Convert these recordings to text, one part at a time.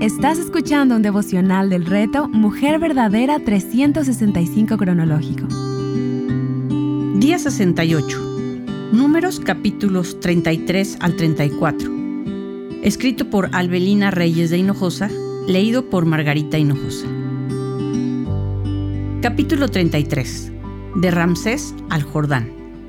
Estás escuchando un devocional del reto Mujer Verdadera 365 cronológico. Día 68. Números capítulos 33 al 34. Escrito por Albelina Reyes de Hinojosa, leído por Margarita Hinojosa. Capítulo 33. De Ramsés al Jordán.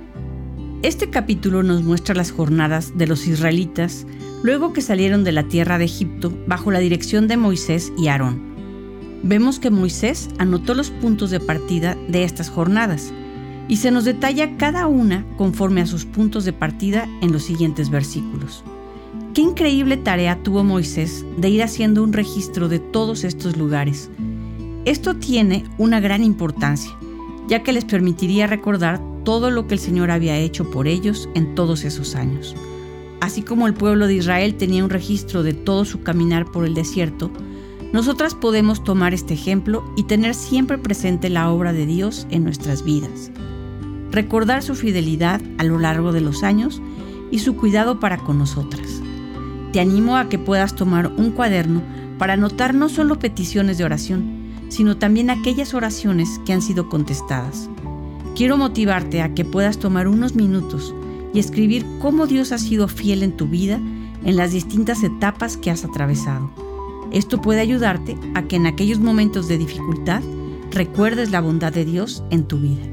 Este capítulo nos muestra las jornadas de los israelitas luego que salieron de la tierra de Egipto bajo la dirección de Moisés y Aarón. Vemos que Moisés anotó los puntos de partida de estas jornadas y se nos detalla cada una conforme a sus puntos de partida en los siguientes versículos. Qué increíble tarea tuvo Moisés de ir haciendo un registro de todos estos lugares. Esto tiene una gran importancia, ya que les permitiría recordar todo lo que el Señor había hecho por ellos en todos esos años. Así como el pueblo de Israel tenía un registro de todo su caminar por el desierto, nosotras podemos tomar este ejemplo y tener siempre presente la obra de Dios en nuestras vidas. Recordar su fidelidad a lo largo de los años y su cuidado para con nosotras. Te animo a que puedas tomar un cuaderno para anotar no solo peticiones de oración, sino también aquellas oraciones que han sido contestadas. Quiero motivarte a que puedas tomar unos minutos y escribir cómo Dios ha sido fiel en tu vida en las distintas etapas que has atravesado. Esto puede ayudarte a que en aquellos momentos de dificultad recuerdes la bondad de Dios en tu vida.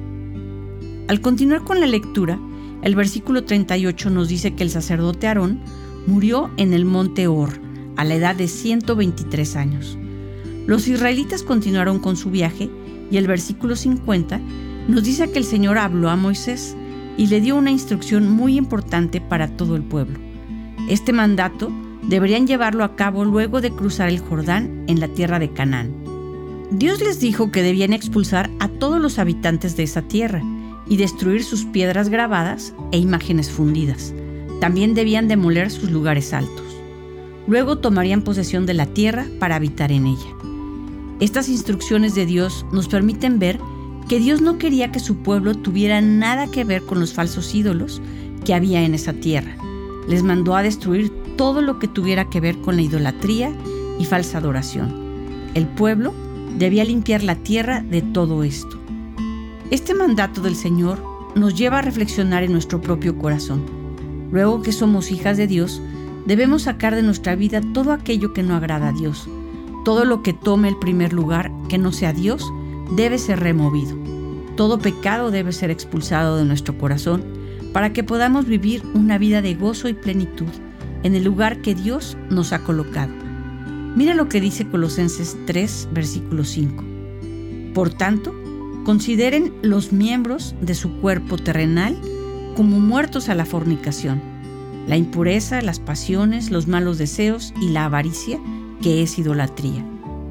Al continuar con la lectura, el versículo 38 nos dice que el sacerdote Aarón murió en el monte Hor a la edad de 123 años. Los israelitas continuaron con su viaje y el versículo 50 nos dice que el Señor habló a Moisés y le dio una instrucción muy importante para todo el pueblo. Este mandato deberían llevarlo a cabo luego de cruzar el Jordán en la tierra de Canaán. Dios les dijo que debían expulsar a todos los habitantes de esa tierra y destruir sus piedras grabadas e imágenes fundidas. También debían demoler sus lugares altos. Luego tomarían posesión de la tierra para habitar en ella. Estas instrucciones de Dios nos permiten ver que Dios no quería que su pueblo tuviera nada que ver con los falsos ídolos que había en esa tierra. Les mandó a destruir todo lo que tuviera que ver con la idolatría y falsa adoración. El pueblo debía limpiar la tierra de todo esto. Este mandato del Señor nos lleva a reflexionar en nuestro propio corazón. Luego que somos hijas de Dios, debemos sacar de nuestra vida todo aquello que no agrada a Dios. Todo lo que tome el primer lugar, que no sea Dios, debe ser removido. Todo pecado debe ser expulsado de nuestro corazón para que podamos vivir una vida de gozo y plenitud en el lugar que Dios nos ha colocado. Mira lo que dice Colosenses 3, versículo 5. Por tanto, consideren los miembros de su cuerpo terrenal como muertos a la fornicación, la impureza, las pasiones, los malos deseos y la avaricia, que es idolatría.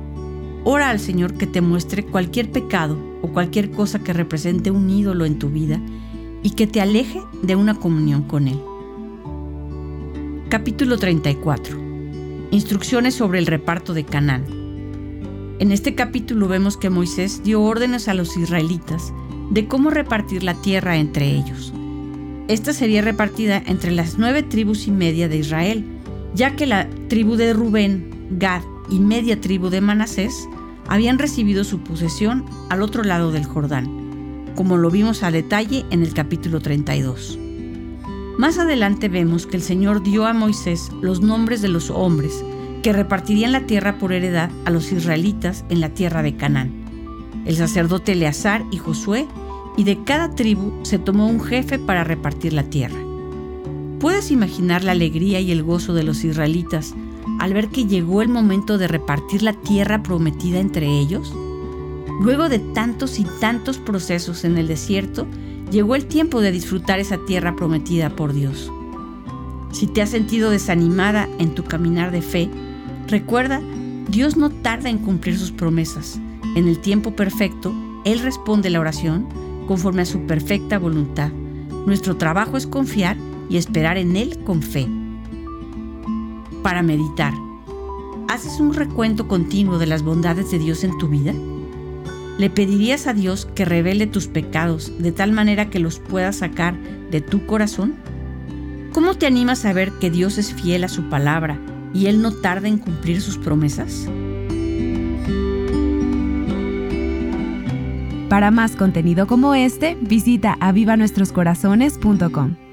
Ora al Señor que te muestre cualquier pecado o cualquier cosa que represente un ídolo en tu vida y que te aleje de una comunión con Él. Capítulo 34. Instrucciones sobre el reparto de Canaán. En este capítulo vemos que Moisés dio órdenes a los israelitas de cómo repartir la tierra entre ellos. Esta sería repartida entre las 9 tribus y media de Israel, ya que la tribu de Rubén, Gad y media tribu de Manasés habían recibido su posesión al otro lado del Jordán, como lo vimos a detalle en el capítulo 32. Más adelante vemos que el Señor dio a Moisés los nombres de los hombres que repartirían la tierra por heredad a los israelitas en la tierra de Canaán. El sacerdote Eleazar y Josué, y de cada tribu se tomó un jefe para repartir la tierra. ¿Puedes imaginar la alegría y el gozo de los israelitas al ver que llegó el momento de repartir la tierra prometida entre ellos? Luego de tantos y tantos procesos en el desierto, llegó el tiempo de disfrutar esa tierra prometida por Dios. Si te has sentido desanimada en tu caminar de fe, recuerda, Dios no tarda en cumplir sus promesas. En el tiempo perfecto, Él responde la oración conforme a su perfecta voluntad. Nuestro trabajo es confiar y esperar en Él con fe. Para meditar, ¿haces un recuento continuo de las bondades de Dios en tu vida? ¿Le pedirías a Dios que revele tus pecados de tal manera que los puedas sacar de tu corazón? ¿Cómo te animas a ver que Dios es fiel a su palabra ¿Y Él no tarda en cumplir sus promesas? Para más contenido como este, visita avivanuestroscorazones.com.